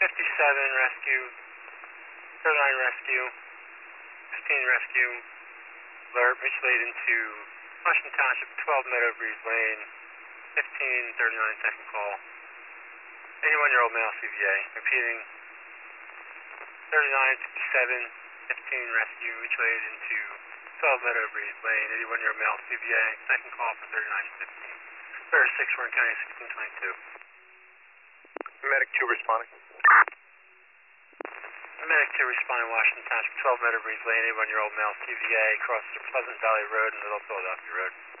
rescue, 39 rescue, 15 rescue, alert, mutual aid into Washington Township, 12 Meadow Breeze Lane, 1539 second call. 81-year-old male CVA, repeating 3957, 15 rescue, mutual aid into 12 Meadow Breeze Lane, 81-year-old male CVA, second call for 3915. 36, Warren County, 1622. Medic 2 responding. Medic 2 responding, Washington Township, 12 Meadow Breeze Lane, 81-year-old male CVA, crosses the Pleasant Valley Road and Little Philadelphia Road.